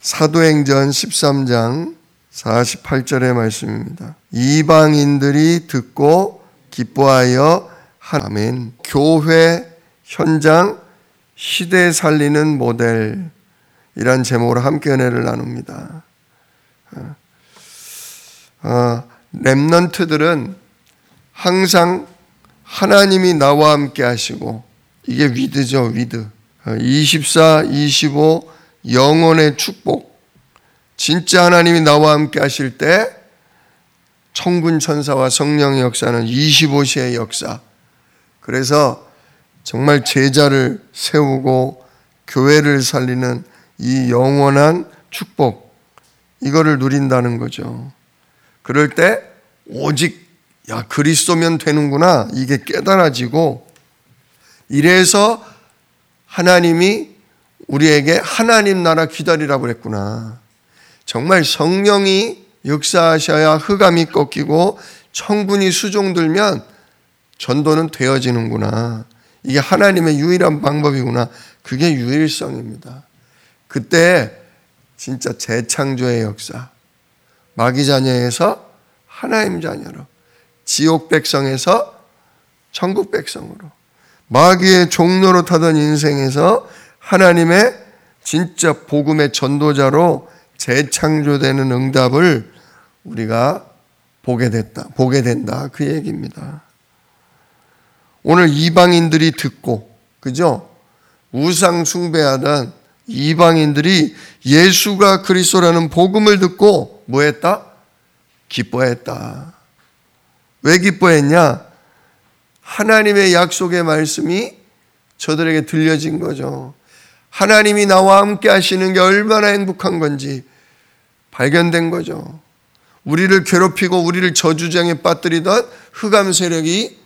사도행전 13장 48절의 말씀입니다. 이방인들이 듣고 기뻐하여 아멘. 교회 현장 시대 살리는 모델, 이란 제목으로 함께 은혜를 나눕니다. 렘넌트들은 항상 하나님이 나와 함께 하시고, 이게 위드죠, 위드. 24, 25 영혼의 축복. 진짜 하나님이 나와 함께 하실 때 천군 천사와 성령의 역사는 25시의 역사. 그래서 정말 제자를 세우고 교회를 살리는 이 영원한 축복, 이거를 누린다는 거죠. 그럴 때 오직 그리스도면 되는구나, 이게 깨달아지고, 이래서 하나님이 우리에게 하나님 나라 기다리라고 그랬구나. 정말 성령이 역사하셔야 흑암이 꺾이고 천군이 수종들면 전도는 되어지는구나. 이게 하나님의 유일한 방법이구나. 그게 유일성입니다. 그때 진짜 재창조의 역사, 마귀 자녀에서 하나님 자녀로, 지옥 백성에서 천국 백성으로, 마귀의 종로로 타던 인생에서 하나님의 진짜 복음의 전도자로 재창조되는 응답을 우리가 보게 된다. 그 얘기입니다. 오늘 이방인들이 듣고, 그죠? 우상 숭배하던 이방인들이 예수가 그리스도라는 복음을 듣고 뭐 했다? 기뻐했다. 왜 기뻐했냐? 하나님의 약속의 말씀이 저들에게 들려진 거죠. 하나님이 나와 함께 하시는 게 얼마나 행복한 건지 발견된 거죠. 우리를 괴롭히고 우리를 저주장에 빠뜨리던 흑암 세력이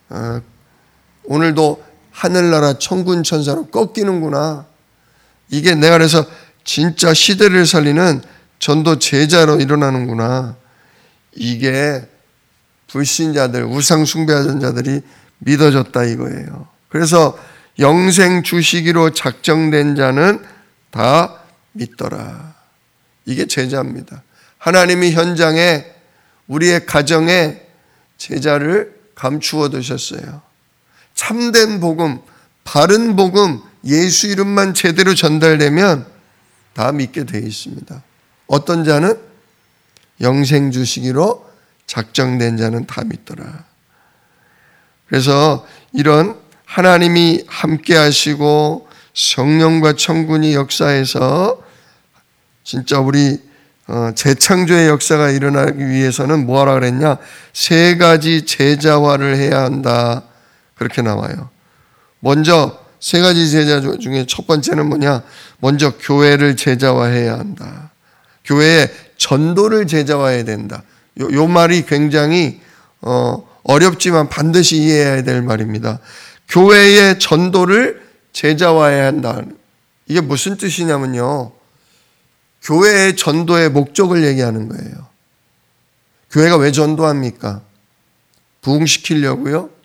오늘도 하늘나라 천군 천사로 꺾이는구나. 이게 내가 그래서 진짜 시대를 살리는 전도 제자로 일어나는구나. 이게 불신자들, 우상 숭배하던 자들이 믿어졌다 이거예요. 그래서 영생 주시기로 작정된 자는 다 믿더라. 이게 제자입니다. 하나님이 현장에, 우리의 가정에 제자를 감추어 두셨어요. 참된 복음, 바른 복음, 예수 이름만 제대로 전달되면 다 믿게 되어 있습니다. 어떤 자는 영생 주시기로 작정된 자는 다 믿더라. 그래서 이런 하나님이 함께 하시고 성령과 천군이 역사해서 진짜 우리 재창조의 역사가 일어나기 위해서는 뭐하라 그랬냐? 세 가지 제자화를 해야 한다. 그렇게 나와요. 먼저 세 가지 제자 중에 첫 번째는 뭐냐? 먼저 교회를 제자화해야 한다. 교회의 전도를 제자화해야 된다. 요 말이 굉장히 어렵지만 반드시 이해해야 될 말입니다. 교회의 전도를 제자화해야 한다. 이게 무슨 뜻이냐면요, 교회의 전도의 목적을 얘기하는 거예요. 교회가 왜 전도합니까? 부흥시키려고요?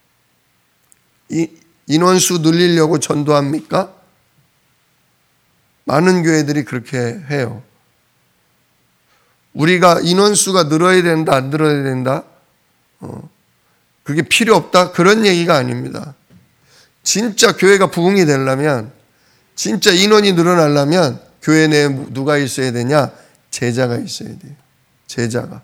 인원수 늘리려고 전도합니까? 많은 교회들이 그렇게 해요. 우리가 인원수가 늘어야 된다, 안 늘어야 된다? 그게 필요 없다? 그런 얘기가 아닙니다. 진짜 교회가 부흥이 되려면, 진짜 인원이 늘어나려면 교회 내에 누가 있어야 되냐? 제자가 있어야 돼요. 제자가.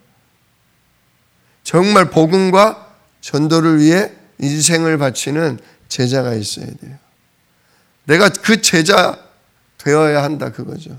정말 복음과 전도를 위해 인생을 바치는 제자가 있어야 돼요. 내가 그 제자 되어야 한다, 그거죠.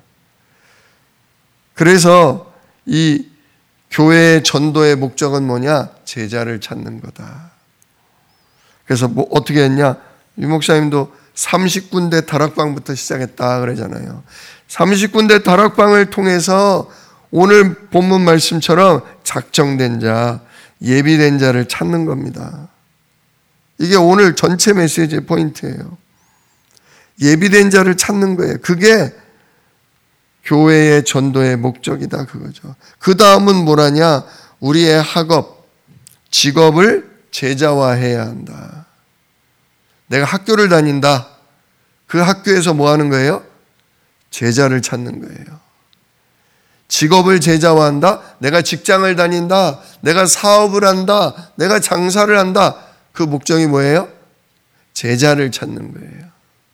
그래서 이 교회의 전도의 목적은 뭐냐? 제자를 찾는 거다. 그래서 뭐 어떻게 했냐? 유 목사님도 30군데 다락방부터 시작했다 그러잖아요. 30군데 다락방을 통해서 오늘 본문 말씀처럼 작정된 자, 예비된 자를 찾는 겁니다. 이게 오늘 전체 메시지의 포인트예요. 예비된 자를 찾는 거예요. 그게 교회의 전도의 목적이다, 그거죠. 그 다음은 뭐라냐? 우리의 학업, 직업을 제자화해야 한다. 내가 학교를 다닌다. 그 학교에서 뭐 하는 거예요? 제자를 찾는 거예요. 직업을 제자화한다? 내가 직장을 다닌다? 내가 사업을 한다? 내가 장사를 한다? 그 목적이 뭐예요? 제자를 찾는 거예요.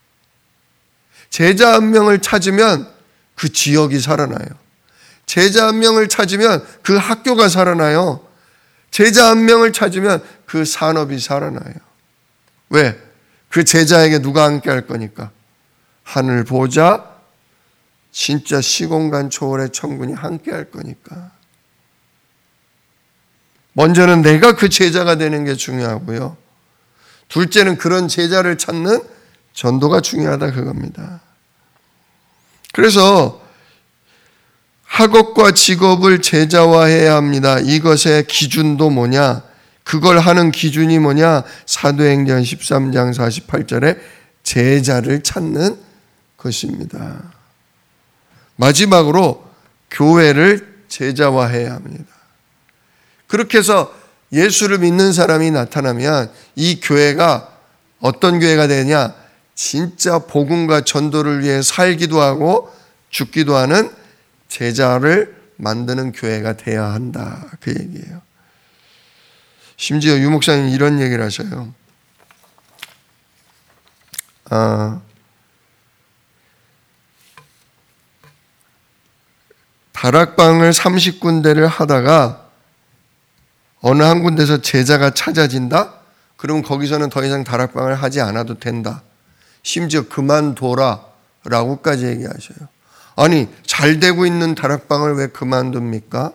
제자 한 명을 찾으면 그 지역이 살아나요. 제자 한 명을 찾으면 그 학교가 살아나요. 제자 한 명을 찾으면 그 산업이 살아나요. 왜? 그 제자에게 누가 함께 할 거니까? 하늘 보좌, 진짜 시공간 초월의 천군이 함께 할 거니까. 먼저는 내가 그 제자가 되는 게 중요하고요. 둘째는 그런 제자를 찾는 전도가 중요하다 그겁니다. 그래서 학업과 직업을 제자화해야 합니다. 이것의 기준도 뭐냐? 그걸 하는 기준이 뭐냐? 사도행전 13장 48절에 제자를 찾는 것입니다. 마지막으로 교회를 제자화해야 합니다. 그렇게 해서 예수를 믿는 사람이 나타나면 이 교회가 어떤 교회가 되냐? 진짜 복음과 전도를 위해 살기도 하고 죽기도 하는 제자를 만드는 교회가 돼야 한다. 그 얘기예요. 심지어 유 목사님 이런 얘기를 하셔요. 다락방을 30군데를 하다가 어느 한 군데서 제자가 찾아진다? 그러면 거기서는 더 이상 다락방을 하지 않아도 된다. 심지어 그만둬라 라고까지 얘기하셔요. 아니, 잘 되고 있는 다락방을 왜 그만둡니까?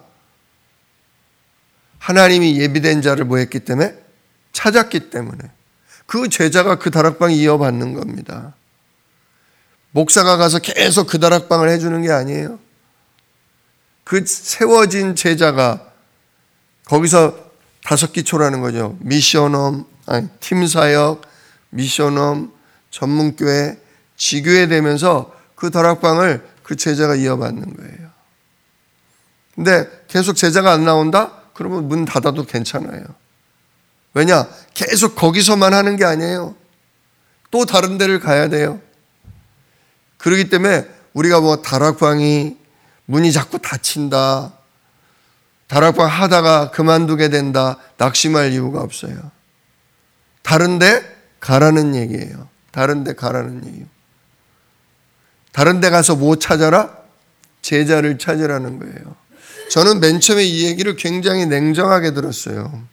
하나님이 예비된 자를 뭐 했기 때문에? 찾았기 때문에. 그 제자가 그 다락방 이어받는 겁니다. 목사가 가서 계속 그 다락방을 해주는 게 아니에요. 그 세워진 제자가 거기서 다섯 기초라는 거죠. 미션홈, 팀사역, 미션홈, 전문교회, 지교회 되면서 그 다락방을 그 제자가 이어받는 거예요. 근데 계속 제자가 안 나온다? 그러면 문 닫아도 괜찮아요. 왜냐? 계속 거기서만 하는 게 아니에요. 또 다른 데를 가야 돼요. 그렇기 때문에 우리가 뭐 다락방이 문이 자꾸 닫힌다, 다락방 하다가 그만두게 된다, 낙심할 이유가 없어요. 다른 데 가라는 얘기예요. 다른 데 가라는 얘기예요. 다른 데 가서 뭐 찾아라? 제자를 찾으라는 거예요. 저는 맨 처음에 이 얘기를 굉장히 냉정하게 들었어요.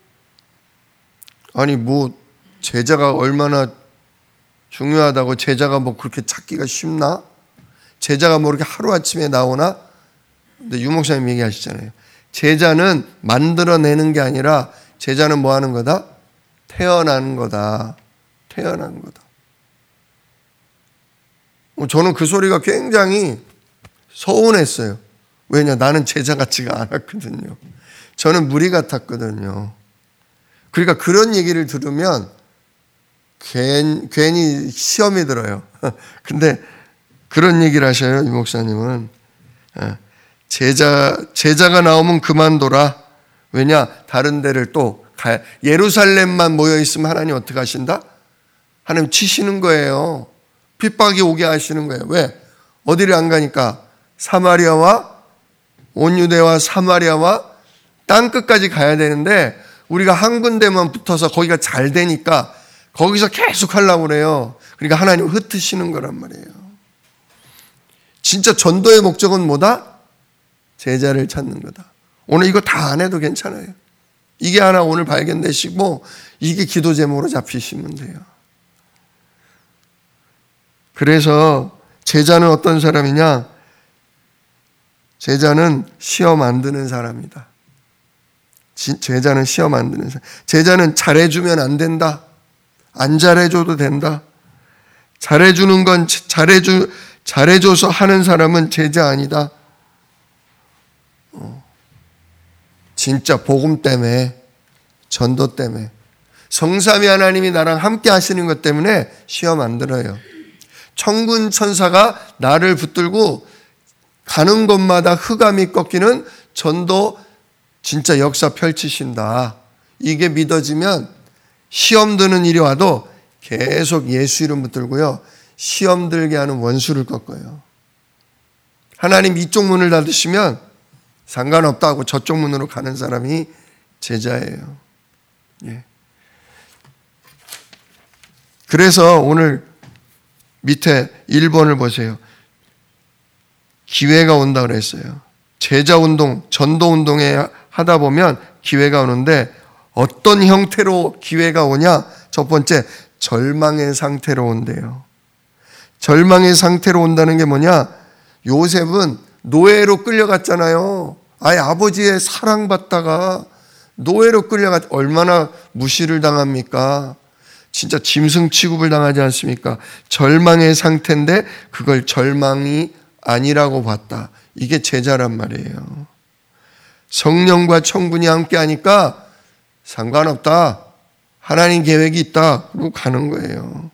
아니 뭐 제자가 얼마나 중요하다고 제자가 뭐 그렇게 찾기가 쉽나? 제자가 뭐 이렇게 하루아침에 나오나? 근데 유 목사님 얘기하시잖아요. 제자는 만들어내는 게 아니라 제자는 뭐 하는 거다? 태어나는 거다. 태어난 거다. 저는 그 소리가 굉장히 서운했어요. 왜냐? 나는 제자 같지가 않았거든요. 저는 무리 같았거든요. 그러니까 그런 얘기를 들으면 괜히 시험이 들어요. 근데 그런 얘기를 하셔요, 유 목사님은. 제자가 나오면 그만둬라. 왜냐? 다른 데를 또 가야. 예루살렘만 모여있으면 하나님 어떻게 하신다? 하나님 치시는 거예요. 핍박이 오게 하시는 거예요. 왜? 어디를 안 가니까? 사마리아와 온 유대와 사마리아와 땅끝까지 가야 되는데 우리가 한 군데만 붙어서 거기가 잘 되니까 거기서 계속 하려고 그래요. 그러니까 하나님 흩으시는 거란 말이에요. 진짜 전도의 목적은 뭐다? 제자를 찾는 거다. 오늘 이거 다 안 해도 괜찮아요. 이게 하나 오늘 발견되시고 이게 기도 제목으로 잡히시면 돼요. 그래서 제자는 어떤 사람이냐? 제자는 시험 안 드는 사람이다. 제자는 시험 안 드는 사람. 제자는 잘해주면 안 된다. 안 잘해줘도 된다. 잘해주는 건 잘해줘서 하는 사람은 제자 아니다. 진짜 복음 때문에, 전도 때문에, 성삼위 하나님이 나랑 함께 하시는 것 때문에 시험 안 들어요. 천군 천사가 나를 붙들고 가는 곳마다 흑암이 꺾이는 전도 진짜 역사 펼치신다. 이게 믿어지면 시험 드는 일이 와도 계속 예수 이름 붙들고요. 시험 들게 하는 원수를 꺾어요. 하나님 이쪽 문을 닫으시면 상관없다고 저쪽 문으로 가는 사람이 제자예요. 예. 그래서 오늘 밑에 1번을 보세요. 기회가 온다 그랬어요. 제자 운동, 전도 운동에 하다 보면 기회가 오는데 어떤 형태로 기회가 오냐? 첫 번째, 절망의 상태로 온대요. 절망의 상태로 온다는 게 뭐냐? 요셉은 노예로 끌려갔잖아요. 아예 아버지의 사랑받다가 노예로 끌려갔, 얼마나 무시를 당합니까? 진짜 짐승 취급을 당하지 않습니까? 절망의 상태인데 그걸 절망이 아니라고 봤다. 이게 제자란 말이에요. 성령과 성분이 함께 하니까 상관없다. 하나님 계획이 있다. 그러고 가는 거예요.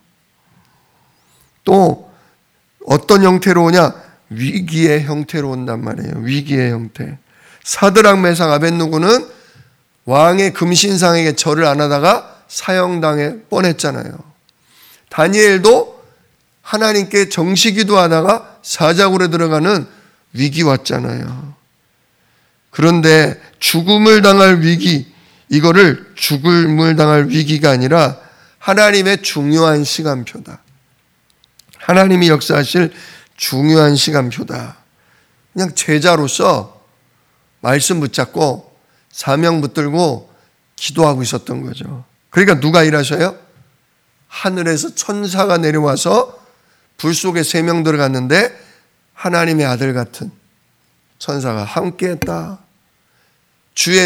또 어떤 형태로 오냐? 위기의 형태로 온단 말이에요. 위기의 형태. 사드락 메삭 아벳느고는 왕의 금신상에게 절을 안 하다가 사형당해 뻔했잖아요. 다니엘도 하나님께 정시기도 하다가 사자굴에 들어가는 위기 왔잖아요. 그런데 죽음을 당할 위기, 이거를 죽음을 당할 위기가 아니라 하나님의 중요한 시간표다. 하나님이 역사하실 중요한 시간표다. 그냥 제자로서 말씀 붙잡고 사명 붙들고 기도하고 있었던 거죠. 그러니까 누가 일하셔요? 하늘에서 천사가 내려와서 불 속에 3명 들어갔는데 하나님의 아들 같은 천사가 함께했다. 주의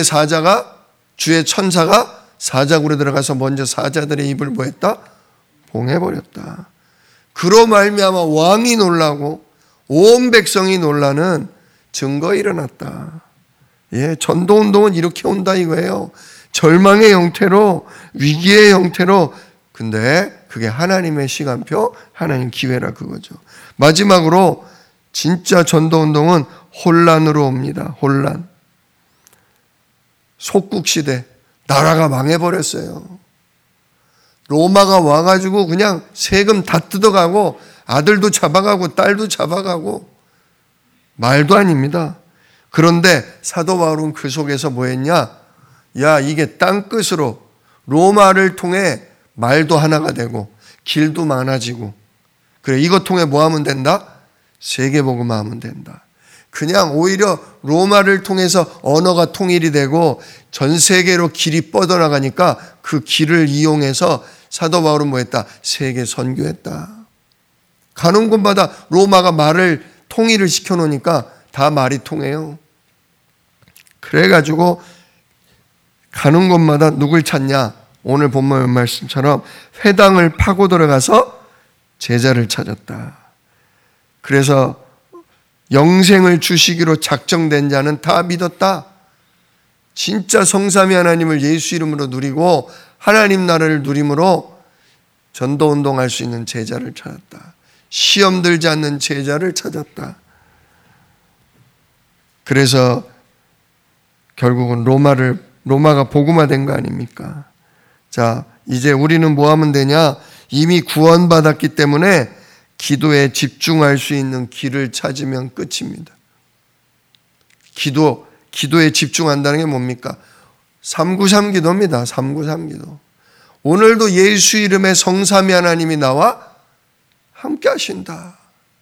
천사가 사자굴에 들어가서 먼저 사자들의 입을 뭐했다? 봉해버렸다. 그로 말미암아 왕이 놀라고 온 백성이 놀라는 증거 일어났다. 예, 전도운동은 이렇게 온다 이거예요. 절망의 형태로, 위기의 형태로. 근데 그게 하나님의 시간표, 하나님 기회라 그거죠. 마지막으로 진짜 전도운동은 혼란으로 옵니다. 혼란. 속국시대, 나라가 망해버렸어요. 로마가 와가지고 그냥 세금 다 뜯어가고 아들도 잡아가고 딸도 잡아가고 말도 아닙니다. 그런데 사도 바울은 그 속에서 뭐 했냐? 야, 이게 땅끝으로 로마를 통해 말도 하나가 되고 길도 많아지고, 그래 이것 통해 뭐 하면 된다? 세계복음화 하면 된다. 그냥 오히려 로마를 통해서 언어가 통일이 되고 전 세계로 길이 뻗어나가니까 그 길을 이용해서 사도 바울은 뭐 했다? 세계 선교했다. 가는 곳마다 로마가 말을 통일을 시켜놓으니까 다 말이 통해요. 그래가지고 가는 곳마다 누굴 찾냐? 오늘 본문 말씀처럼 회당을 파고 들어가서 제자를 찾았다. 그래서 영생을 주시기로 작정된 자는 다 믿었다. 진짜 성삼위 하나님을 예수 이름으로 누리고 하나님 나라를 누림으로 전도운동할 수 있는 제자를 찾았다. 시험 들지 않는 제자를 찾았다. 그래서 결국은 로마가 복음화된 거 아닙니까? 자, 이제 우리는 뭐 하면 되냐? 이미 구원받았기 때문에 기도에 집중할 수 있는 길을 찾으면 끝입니다. 기도에 집중한다는 게 뭡니까? 393 기도입니다. 393 기도. 오늘도 예수 이름의 성삼위 하나님이 나와 함께 하신다.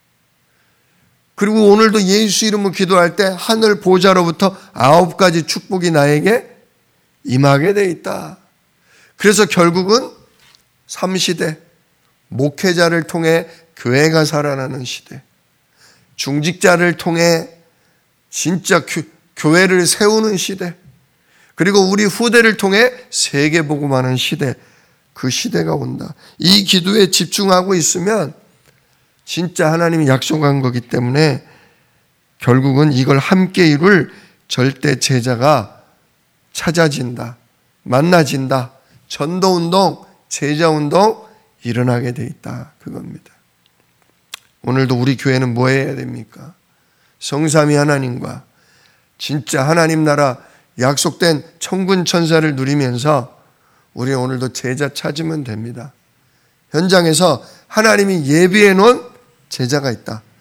그리고 오늘도 예수 이름으로 기도할 때 하늘 보좌로부터 9가지 축복이 나에게 임하게 돼 있다. 그래서 결국은 3시대, 목회자를 통해 교회가 살아나는 시대, 중직자를 통해 진짜 교회를 세우는 시대, 그리고 우리 후대를 통해 세계복음하는 시대, 그 시대가 온다. 이 기도에 집중하고 있으면 진짜 하나님이 약속한 거기 때문에 결국은 이걸 함께 이룰 절대 제자가 찾아진다, 만나진다, 전도운동, 제자운동 일어나게 돼 있다. 그겁니다. 오늘도 우리 교회는 뭐 해야 됩니까? 성삼위 하나님과 진짜 하나님 나라 약속된 천군 천사를 누리면서 우리 오늘도 제자 찾으면 됩니다. 현장에서 하나님이 예비해 놓은 제자가 있다.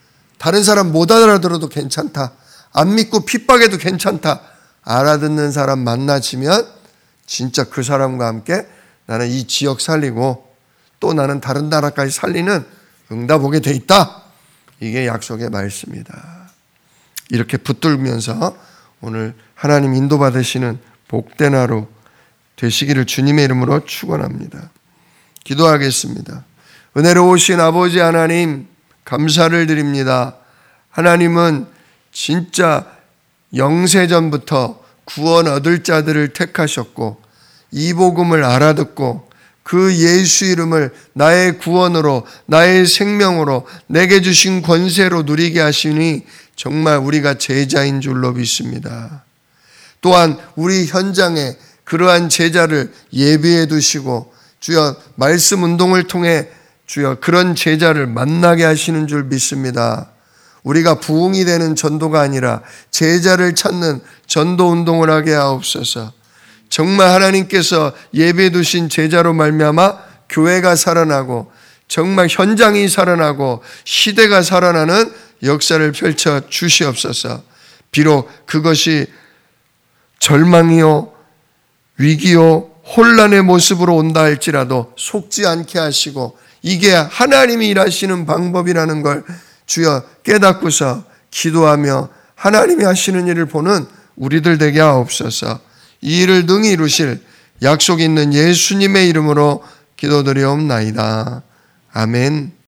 다른 사람 못 알아들어도 괜찮다. 안 믿고 핍박해도 괜찮다. 알아듣는 사람 만나지면 진짜 그 사람과 함께 나는 이 지역 살리고 또 나는 다른 나라까지 살리는 응답 오게 돼 있다. 이게 약속의 말씀이다. 이렇게 붙들면서 오늘 하나님 인도받으시는 복된 하루 되시기를 주님의 이름으로 축원합니다. 기도하겠습니다. 은혜로우신 아버지 하나님 감사를 드립니다. 하나님은 진짜 영세전부터 구원 얻을 자들을 택하셨고 이 복음을 알아듣고 그 예수 이름을 나의 구원으로 나의 생명으로 내게 주신 권세로 누리게 하시니 정말 우리가 제자인 줄로 믿습니다. 또한 우리 현장에 그러한 제자를 예비해 두시고 주여 말씀 운동을 통해 주여 그런 제자를 만나게 하시는 줄 믿습니다. 우리가 부흥이 되는 전도가 아니라 제자를 찾는 전도 운동을 하게 하옵소서. 정말 하나님께서 예배해 두신 제자로 말미암아 교회가 살아나고 정말 현장이 살아나고 시대가 살아나는 역사를 펼쳐 주시옵소서. 비록 그것이 절망이요 위기요 혼란의 모습으로 온다 할지라도 속지 않게 하시고 이게 하나님이 일하시는 방법이라는 걸 주여 깨닫고서 기도하며 하나님이 하시는 일을 보는 우리들 되게 하옵소서. 이 일을 능히 이루실 약속 있는 예수님의 이름으로 기도드리옵나이다. 아멘.